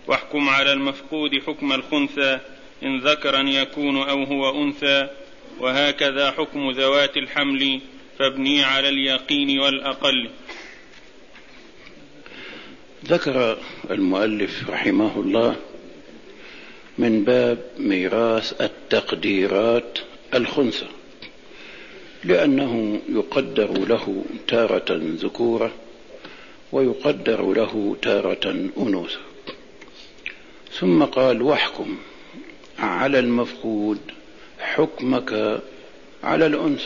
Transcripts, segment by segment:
واحكم على المفقود حكم الخنثى إن ذكرا يكون أو هو أنثى، وهكذا حكم ذوات الحمل، فابني على اليقين والأقل. ذكر المؤلف رحمه الله من باب ميراث التقديرات الخنثى، لأنه يقدر له تارة ذكورة ويقدر له تارة أنوثة. ثم قال: واحكم على المفقود حكمك على الأنثى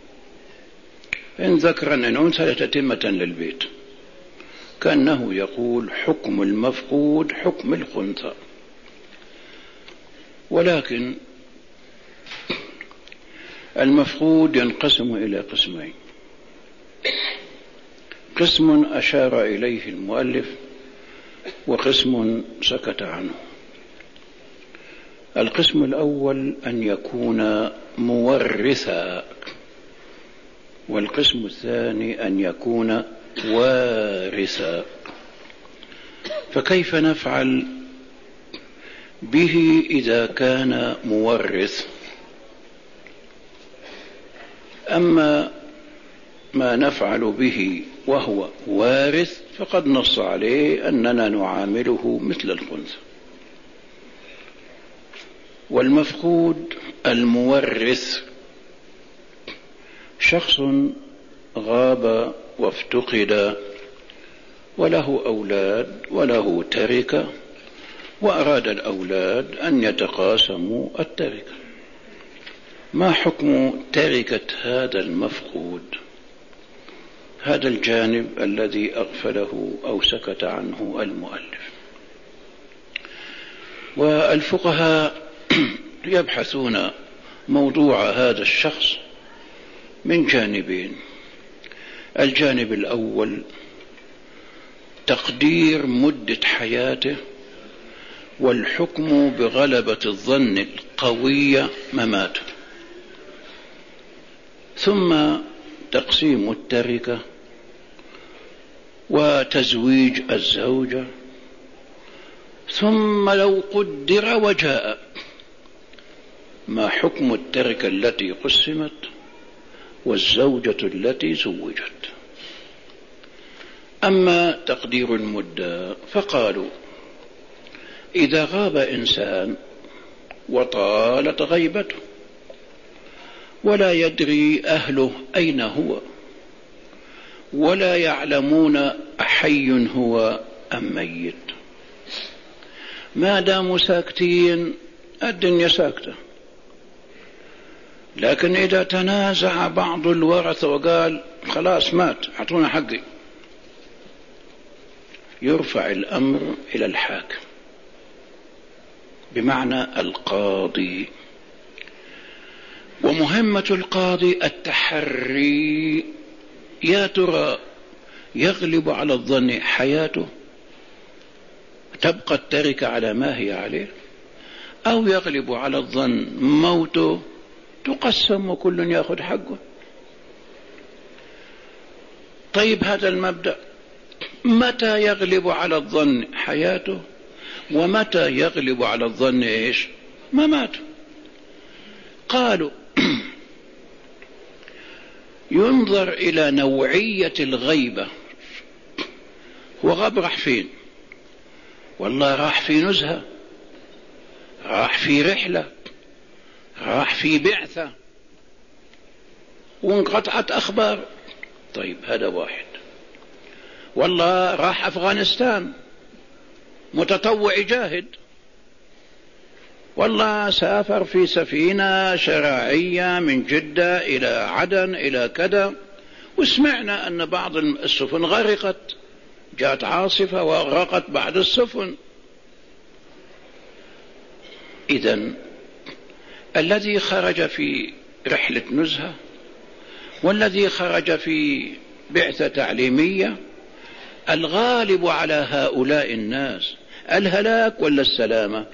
إن ذكرا إن أنثى لتتمة للبيت، كأنه يقول حكم المفقود حكم الخنثى. ولكن المفقود ينقسم إلى قسمين: قسم أشار إليه المؤلف وقسم سكت عنه. القسم الأول أن يكون مورثا، والقسم الثاني أن يكون وارثا. فكيف نفعل به إذا كان مورث؟ أما ما نفعل به وهو وارث فقد نص عليه أننا نعامله مثل الخنثى. والمفقود المورث شخص غاب وافتقد وله أولاد وله تركة، وأراد الأولاد أن يتقاسموا التركة. ما حكم تركة هذا المفقود؟ هذا الجانب الذي أغفله أو سكت عنه المؤلف. والفقهاء يبحثون موضوع هذا الشخص من جانبين: الجانب الأول تقدير مدة حياته والحكم بغلبة الظن القوية مماته، ثم تقسيم التركة وتزويج الزوجة، ثم لو قدر وجاء ما حكم التركة التي قسمت والزوجة التي زوجت. أما تقدير المدة فقالوا: إذا غاب إنسان وطالت غيبته ولا يدري أهله أين هو ولا يعلمون أحي هو أم ميت، ما داموا ساكتين الدنيا ساكتة. لكن إذا تنازع بعض الورثة وقال خلاص مات أعطونا حقي، يرفع الأمر إلى الحاكم بمعنى القاضي. ومهمة القاضي التحري، يا ترى يغلب على الظن حياته تبقى التركة على ما هي عليه، أو يغلب على الظن موته تقسم وكل يأخذ حقه. طيب هذا المبدأ متى يغلب على الظن حياته ومتى يغلب على الظن إيش؟ مماته. قالوا ينظر إلى نوعية الغيبة. هو غاب راح فين؟ والله راح في نزهة، راح في رحلة، راح في بعثة وانقطعت أخبار. طيب هذا واحد. والله راح أفغانستان متطوع جاهد، والله سافر في سفينة شراعية من جدة إلى عدن إلى كذا، وسمعنا أن بعض السفن غرقت، جاءت عاصفة وغرقت بعض السفن. إذن الذي خرج في رحلة نزهة والذي خرج في بعثة تعليمية، الغالب على هؤلاء الناس الهلاك ولا السلامة؟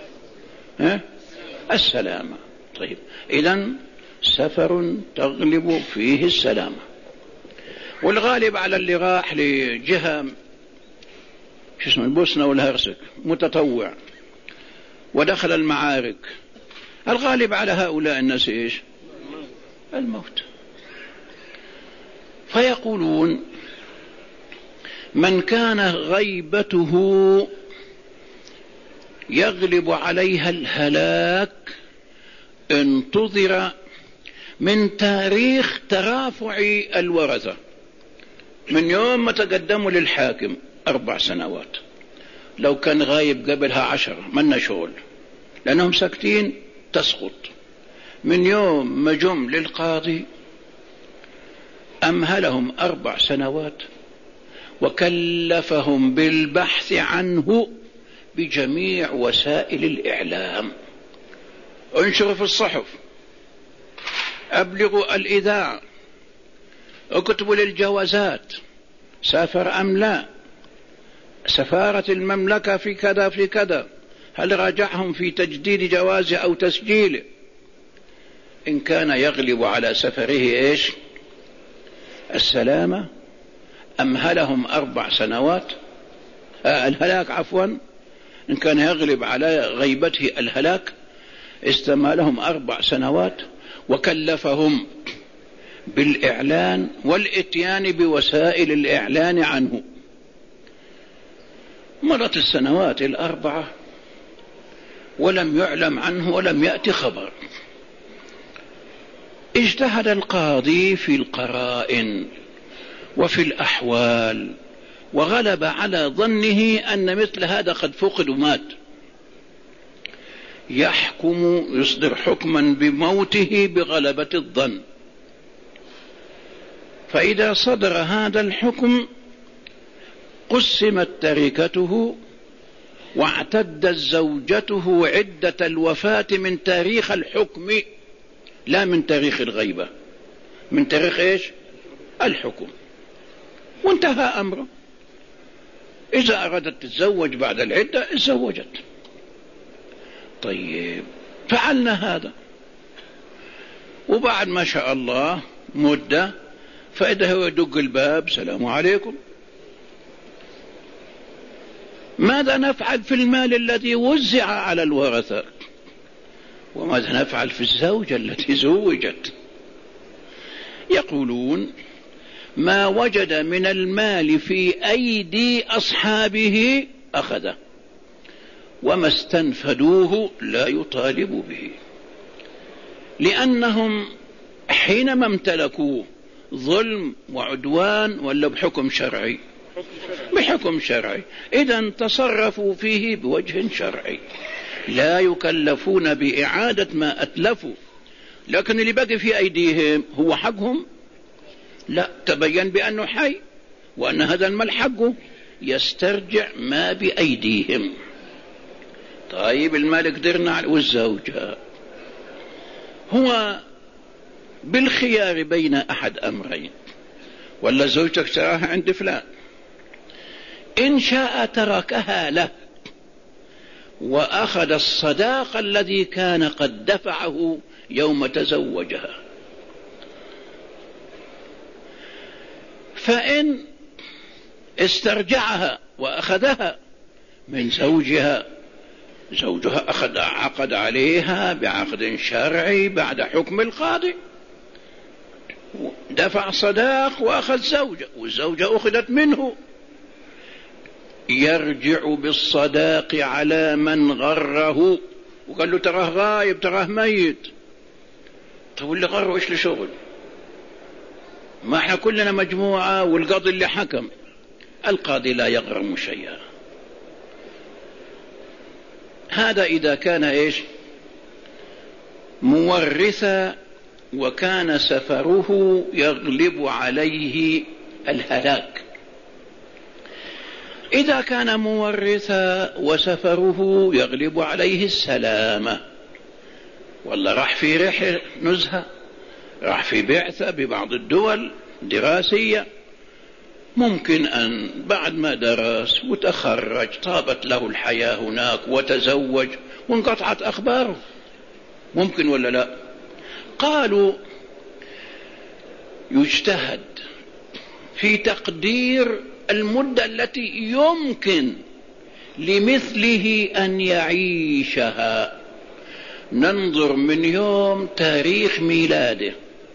السلامة. طيب إذن سفر تغلب فيه السلامة. والغالب على اللي راح لجهة شو اسمه البوسنة والهرسك، متطوع ودخل المعارك، الغالب على هؤلاء الناس إيش؟ الموت. فيقولون من كان غيبته يغلب عليها الهلاك انتظر من تاريخ ترافع الورثة، من يوم ما تقدموا للحاكم 4 سنوات، لو كان غايب قبلها 10 منا شغل لأنهم ساكتين تسقط. من يوم ما جم للقاضي أمهلهم 4 سنوات وكلفهم بالبحث عنه بجميع وسائل الإعلام، انشروا في الصحف، أبلغوا الإذاعة، اكتبوا للجوازات سافر أم لا، سفارة المملكة في كذا في كذا، هل راجعهم في تجديد جوازه أو تسجيله. إن كان يغلب على سفره إيش؟ السلامة، أمهلهم 4 سنوات، الهلاك عفوا، إن كان يغلب على غيبته الهلاك استمالهم 4 سنوات وكلفهم بالإعلان والإتيان بوسائل الإعلان عنه. مرت السنوات 4 ولم يعلم عنه ولم يأتي خبر. اجتهد القاضي في القرائن وفي الأحوال وغلب على ظنه أن مثل هذا قد فقد ومات، يحكم يصدر حكما بموته بغلبة الظن. فإذا صدر هذا الحكم قسمت تركته واعتدت زوجته عدة الوفاة من تاريخ الحكم لا من تاريخ الغيبة، من تاريخ إيش؟ الحكم، وانتهى أمره. إذا أرادت تتزوج بعد العدة تزوجت. طيب فعلنا هذا، وبعد ما شاء الله مدة فإذا هو يدق الباب، السلام عليكم، ماذا نفعل في المال الذي وزع على الورثة؟ وماذا نفعل في الزوجة التي زوجت؟ يقولون ما وجد من المال في أيدي أصحابه أخذه، وما استنفدوه لا يطالب به، لأنهم حينما امتلكوه ظلم وعدوان ولا بحكم شرعي؟ بحكم شرعي، إذن تصرفوا فيه بوجه شرعي، لا يكلفون بإعادة ما أتلفوا. لكن اللي بقي في أيديهم هو حقهم؟ لا، تبين بأنه حي وأن هذا المال حقه، يسترجع ما بأيديهم. طيب المال قدرنا على، والزوجة هو بالخيار بين أحد أمرين، ولا زوجتك تراها عند فلان، إن شاء تركها له وأخذ الصداق الذي كان قد دفعه يوم تزوجها، فإن استرجعها وأخذها من زوجها، زوجها عقد عليها بعقد شرعي بعد حكم القاضي، دفع صداق وأخذ زوجة، والزوجة أخذت منه، يرجع بالصداق على من غره وقال له تراه غايب تراه ميت. طب اللي غره إيش لشغل؟ ما احنا كلنا مجموعة والقاضي اللي حكم. القاضي لا يغرم شيئا. هذا إذا كان إيش؟ مورثا وكان سفره يغلب عليه الهلاك. إذا كان مورثا وسفره يغلب عليه السلامة، والله راح في رحلة نزهة، راح في بعثة ببعض الدول دراسية، ممكن أن بعد ما درس وتخرج طابت له الحياة هناك وتزوج وانقطعت أخباره، ممكن ولا لا؟ قالوا يجتهد في تقدير المدة التي يمكن لمثله أن يعيشها. ننظر من يوم تاريخ ميلاده،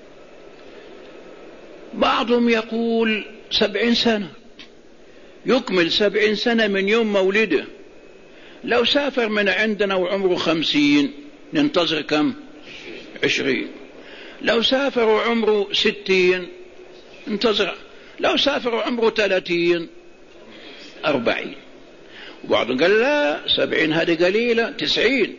بعضهم يقول 70 سنة، يكمل 70 سنة من يوم مولده. لو سافر من عندنا وعمره 50 ننتظر كم؟ 20. لو سافر وعمره 60 ننتظر. لو سافر وعمره 30 40. وبعضهم قال لا 70 هذه قليلة، 90.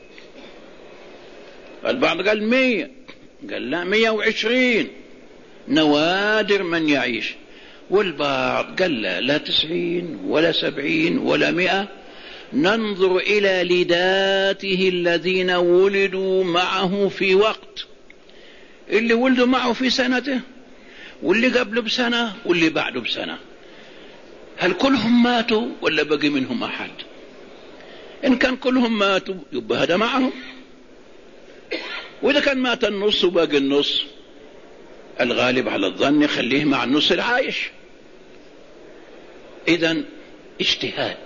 البعض قال 100، قال لا 120. نوادر من يعيش. والبعض قال لا 90 ولا 70 ولا 100. ننظر إلى لداته الذين ولدوا معه في وقت، اللي ولدوا معه في سنته، واللي قبله بسنة، واللي بعده بسنة. هل كلهم ماتوا ولا بقي منهم أحد؟ إن كان كلهم ماتوا يبقى هذا معهم، وإذا كان مات النص وباقي النص، الغالب على الظن يخليه مع النص العايش. إذن اجتهاد.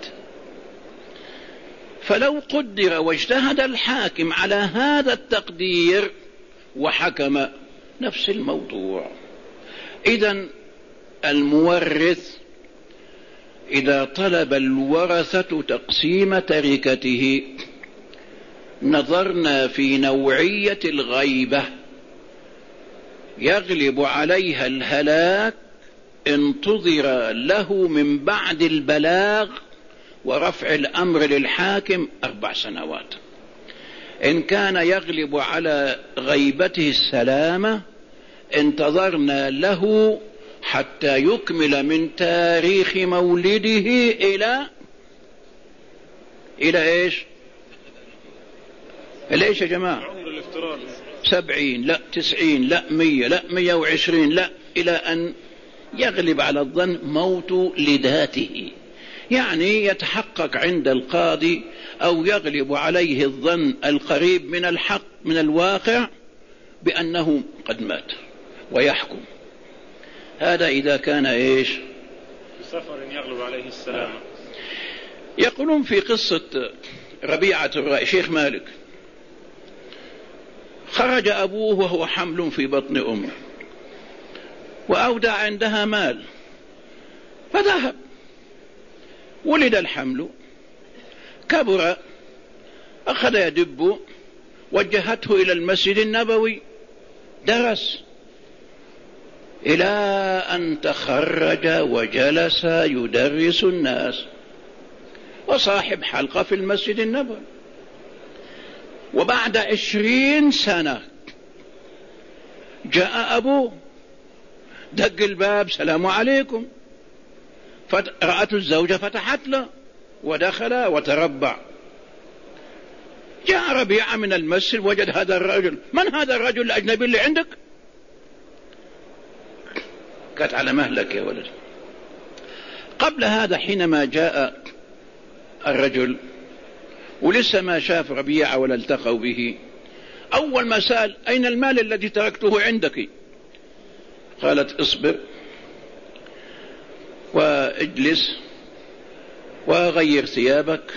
فلو قدر واجتهد الحاكم على هذا التقدير وحكم نفس الموضوع. إذن المورث إذا طلب الورثة تقسيم تركته نظرنا في نوعية الغيبة يغلب عليها الهلاك، انتظر له من بعد البلاغ ورفع الأمر للحاكم 4 سنوات. إن كان يغلب على غيبته السلامة انتظرنا له حتى يكمل من تاريخ مولده إلى إيش؟ إلى إيش يا جماعة؟ 70 لا 90 لا 100 لا 120 لا، إلى أن يغلب على الظن موت لذاته. يعني يتحقق عند القاضي أو يغلب عليه الظن القريب من الحق من الواقع بأنه قد مات ويحكم. هذا إذا كان إيش؟ سفر يغلب عليه السلامة. يقولون في قصة ربيعة الرأي شيخ مالك، خرج أبوه وهو حمل في بطن أمه وأودع عندها مال فذهب، ولد الحمل، كبر، أخذ يدب، وجهته إلى المسجد النبوي، درس إلى أن تخرج وجلس يدرس الناس وصاحب حلقة في المسجد النبوي. وبعد 20 سنة جاء أبوه دق الباب، سلام عليكم، فرأته الزوجة فتحت له ودخل وتربع. جاء ربيعة من المسجد وجد هذا الرجل. من هذا الرجل الأجنبي اللي عندك؟ كانت على مهلك يا ولد. قبل هذا حينما جاء الرجل ولسه ما شاف ربيعة ولا التقوا به، أول ما سأل أين المال الذي تركته عندك؟ قالت اصبر واجلس وغير ثيابك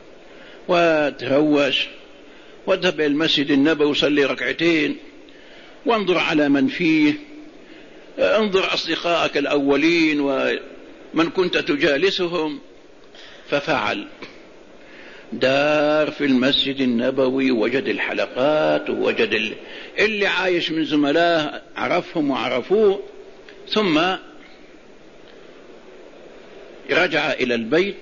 وتروش واذهب إلى المسجد النبوي وصلي ركعتين وانظر على من فيه، انظر أصدقائك الأولين ومن كنت تجالسهم. ففعل، دار في المسجد النبوي، وجد الحلقات ووجد اللي عايش من زملاه عرفهم وعرفوه. ثم رجع إلى البيت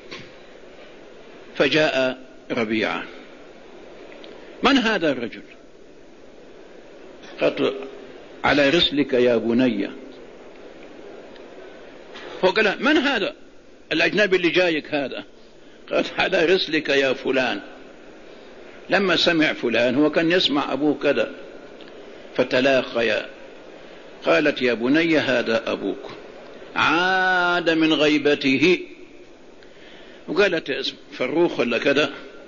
فجاء ربيعة. من هذا الرجل؟ قالت على رسلك يا بني. فقال من هذا الأجنبي اللي جايك هذا؟ قالت على رسلك يا فلان. لما سمع فلان هو كان يسمع أبوه كذا فتلاقيا. قالت يا بني هذا أبوك عاد من غيبته. وقالت اسم فروخ ولا كذا،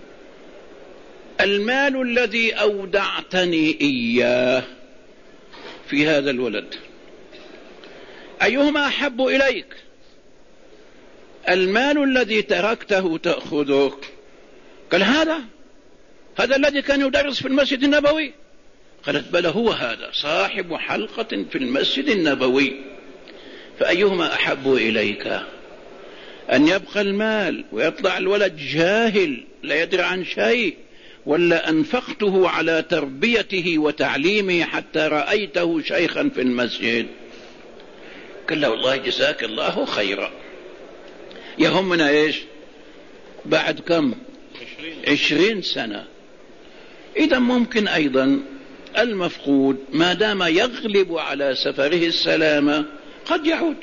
المال الذي أودعتني إياه في هذا الولد أيهما أحب إليك؟ المال الذي تركته تأخذه؟ قال هذا الذي كان يدرس في المسجد النبوي. قالت بلى هو هذا صاحب حلقة في المسجد النبوي. فأيهما أحب إليك، أن يبقى المال ويطلع الولد جاهل لا يدري عن شيء، ولا أنفقته على تربيته وتعليمه حتى رأيته شيخا في المسجد؟ قال له والله جزاك الله خيرا، يهمنا إيش بعد كم 20 سنة. إذا ممكن أيضا المفقود ما دام يغلب على سفره السلامة قد يعود.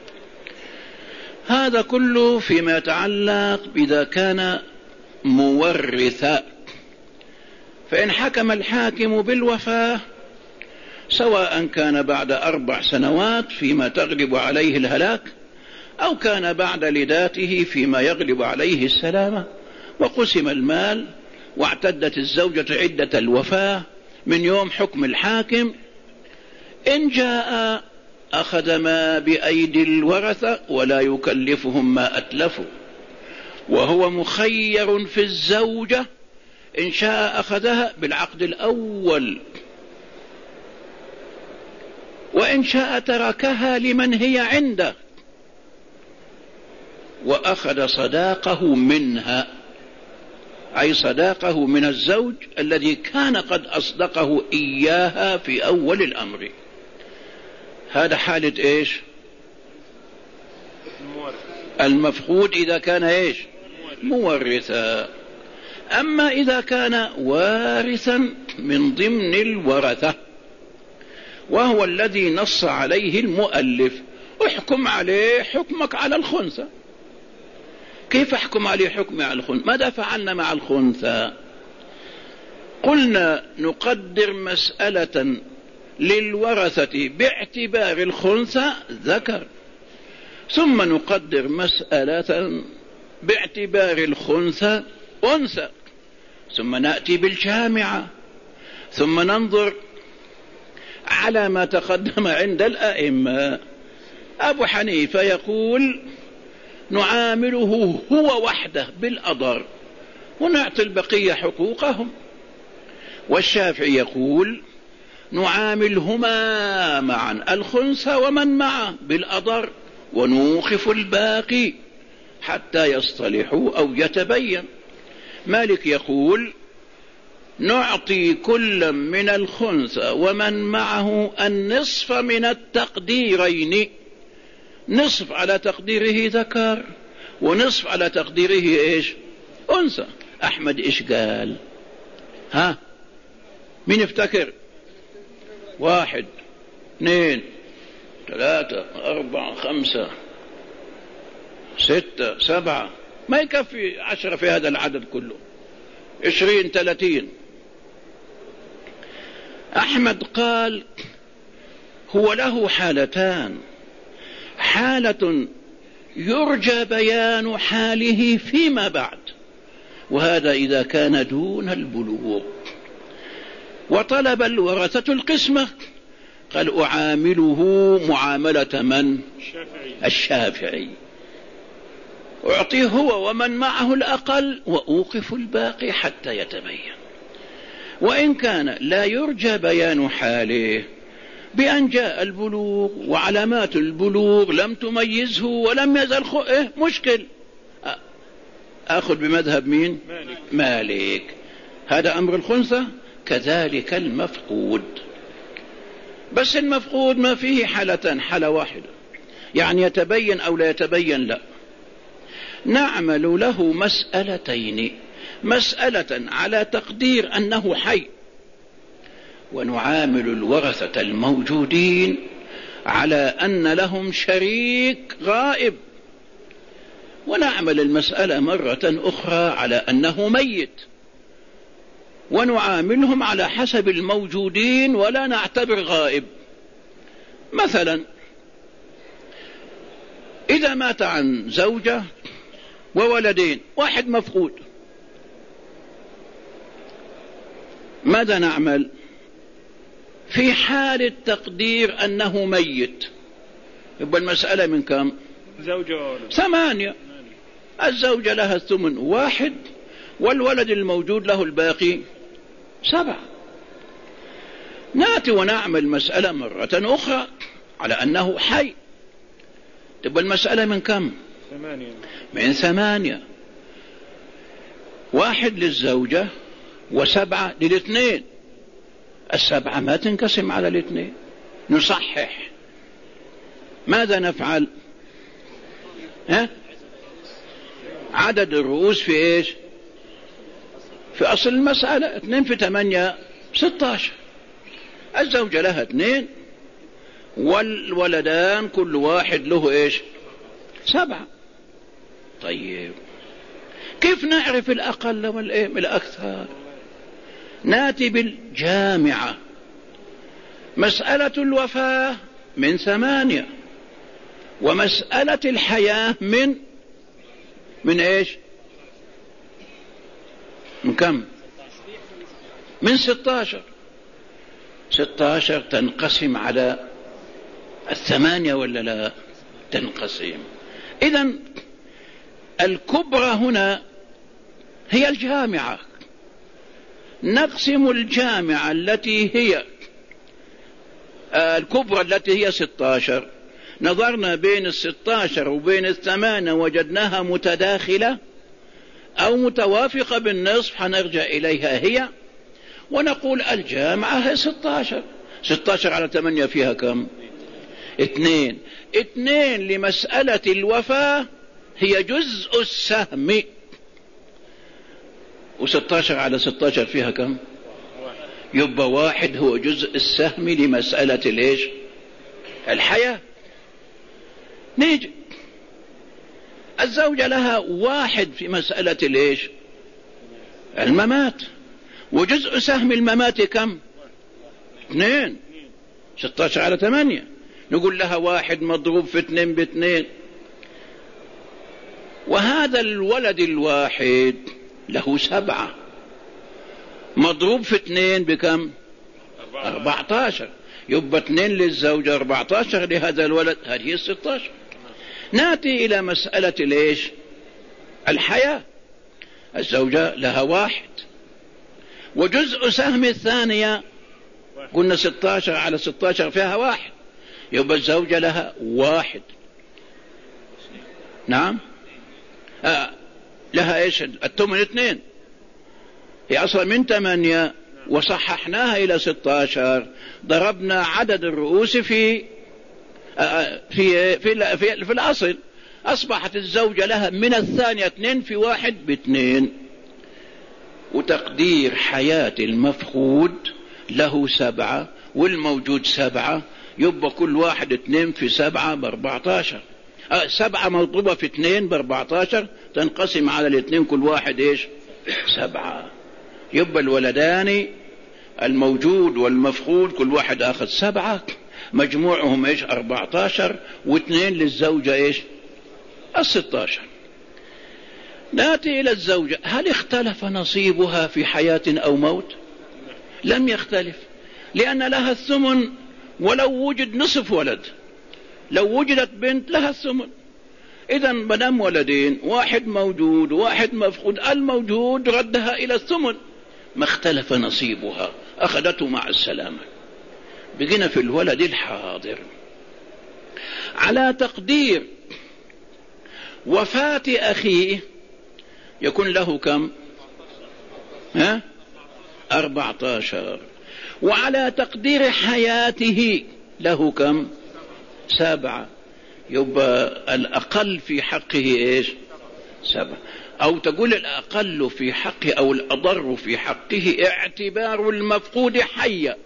هذا كله فيما يتعلق إذا كان مورثا. فإن حكم الحاكم بالوفاة سواء كان بعد 4 سنوات فيما تغلب عليه الهلاك، أو كان بعد لداته فيما يغلب عليه السلامة، وقسم المال واعتدت الزوجة عدة الوفاة من يوم حكم الحاكم، إن جاء أخذ ما بأيدي الورثة ولا يكلفهم ما أتلفوا، وهو مخير في الزوجة، إن شاء أخذها بالعقد الأول، وإن شاء تركها لمن هي عنده وأخذ صداقه منها، أي صداقه من الزوج الذي كان قد أصدقه إياها في أول الأمر. هذا حالة إيش المفقود إذا كان إيش مورثا. أما إذا كان وارثا من ضمن الورثة وهو الذي نص عليه المؤلف، احكم عليه حكمك على الخنثى. كيف احكم عليه حكمي على الخنثى؟ ماذا فعلنا مع الخنثى؟ قلنا نقدر مسألة للورثة باعتبار الخنثى ذكر، ثم نقدر مسألة باعتبار الخنثى أنثى، ثم نأتي بالجامعة، ثم ننظر على ما تقدم عند الأئمة. أبو حنيفة يقول نعامله هو وحده بالأضر ونعطي البقية حقوقهم، والشافعي يقول نعاملهما معا الخنثى ومن معه بالأضر ونوقف الباقي حتى يصطلحوا أو يتبين. مالك يقول نعطي كل من الخنثى ومن معه النصف من التقديرين، نصف على تقديره ذكر ونصف على تقديره إيش أنثى. أحمد إيش قال؟ مين افتكر؟ 1 2 3 4 5 6 7، ما يكفي 10 في هذا العدد كله، 20 30. أحمد قال هو له حالتان، حالة يرجى بيان حاله فيما بعد، وهذا إذا كان دون البلوغ. وطلب الورثة القسمة، قال أعامله معاملة من؟ الشافعي، أعطيه هو ومن معه الأقل وأوقف الباقي حتى يتبين. وإن كان لا يرجى بيان حاله بأن جاء البلوغ وعلامات البلوغ لم تميزه ولم يزل مشكل، أخذ بمذهب مين؟ مالك. هذا أمر الخنثى. كذلك المفقود، بس المفقود ما فيه حالتان، حالة واحدة، يعني يتبين أو لا يتبين، لا، نعمل له مسألتين، مسألة على تقدير أنه حي، ونعامل الورثة الموجودين على أن لهم شريك غائب، ونعمل المسألة مرة أخرى على أنه ميت، ونعاملهم على حسب الموجودين ولا نعتبر غائب. مثلا إذا مات عن زوجة وولدين، واحد مفقود، ماذا نعمل؟ في حال تقدير أنه ميت يبقى المسألة من كم؟ 8. الزوجة لها الثمن 1 والولد الموجود له الباقي 7. نأتي ونعمل مسألة مرة أخرى على أنه حي. تبقى المسألة من كم؟ 8. من 8. 1 للزوجة و7 للاثنين. 7 ما تنقسم على الاثنين. نصحح. ماذا نفعل؟ عدد الرؤوس في ايش؟ في أصل المسألة 2 في 8 16. الزوجة لها 2 والولدان كل واحد له ايش؟ 7. طيب كيف نعرف الأقل من الأكثر؟ ناتي بالجامعة. مسألة الوفاة من 8 ومسألة الحياة من ايش؟ من كم؟ من 16. 16 تنقسم على 8 ولا لا؟ تنقسم. إذن الكبرى هنا هي الجامعة. نقسم الجامعة التي هي الكبرى التي هي 16. نظرنا بين 16 وبين 8 وجدناها متداخلة أو متوافقة بالنصف، حنرجع إليها هي ونقول الجامعة هي 16. 16 على 8 فيها كم؟ 2. 2 لمسألة الوفاة هي جزء السهم. و16 على 16 فيها كم؟ يبقى 1 هو جزء السهم لمسألة الايش؟ الحياة. نيجي الزوجة لها 1 في مسألة الايش؟ الممات. وجزء سهم الممات كم؟ 2. 16 على 8. نقول لها 1 مضروب في 2 ب2. وهذا الولد الواحد له 7 مضروب في 2 بكم؟ 14. يبقى 2 للزوجة 14 لهذا الولد، هذه 16. نأتي إلى مسألة ليش؟ الحياة. الزوجة لها 1 وجزء سهم الثانية قلنا 16 على 16 فيها 1. يبقى الزوجة لها 1. نعم لها ايش؟ الثمن 2. هي اصلا من 8 وصححناها الى 16. ضربنا عدد الرؤوس في الاصل. اصبحت الزوجة لها من الثانية 2 في 1 ب2. وتقدير حياة المفقود له 7 والموجود 7. يبقى كل واحد 2 في 7 ب14. 7 مضروبة في 2 ب14 تنقسم على الاثنين كل واحد ايش؟ 7. يبقى الولدان الموجود والمفقود كل واحد اخذ 7 مجموعهم ايش؟ 14 و2 للزوجة ايش؟ 16. ناتي الى الزوجة. هل اختلف نصيبها في حياة او موت؟ لم يختلف، لان لها الثمن ولو وجد نصف ولد. لو وجدت بنت لها الثمن. إذا مدام ولدين 1 موجود و1 مفقود، الموجود ردها إلى الثمن. ما اختلف نصيبها، أخذته مع السلامة. بقينا في الولد الحاضر. على تقدير وفاة أخيه يكون له كم؟ 14. وعلى تقدير حياته له كم؟ 7. يبقى الأقل في حقه إيش؟ 7. أو تقول الأقل في حقه أو الأضر في حقه اعتبار المفقود حيا،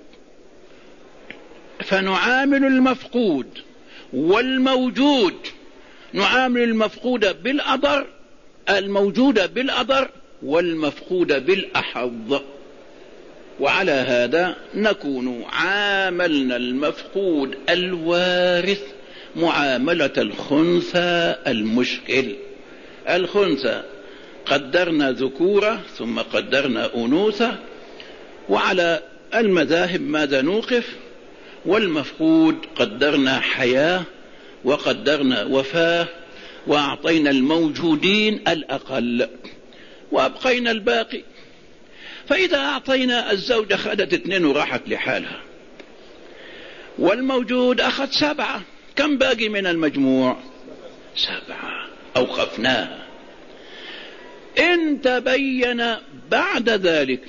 فنعامل المفقود والموجود، نعامل المفقود بالأضر، الموجود بالأضر والمفقود بالأحظ. وعلى هذا نكون عاملنا المفقود الوارث معاملة الخنثى المشكل. الخنثى قدرنا ذكورة ثم قدرنا أنوثة، وعلى المذاهب ماذا نوقف؟ والمفقود قدرنا حياة وقدرنا وفاة. وأعطينا الموجودين الأقل وأبقينا الباقي. فإذا أعطينا الزوجة أخذت 2 وراحت لحالها، والموجود أخذ 7، كم باقي من المجموع؟ 7. أوقفناها. إن تبين بعد ذلك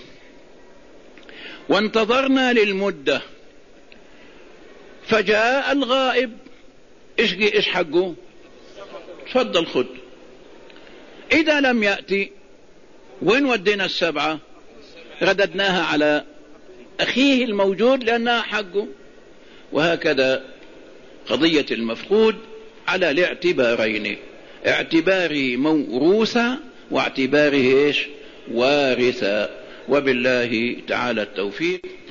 وانتظرنا للمدة فجاء الغائب، إيش حقه؟ تفضل خذ. إذا لم يأتي وين ودينا 7؟ رددناها على أخيه الموجود لأنها حقه. وهكذا قضية المفقود على الاعتبارين، اعتباره موروثا واعتباره وارثا. وبالله تعالى التوفيق.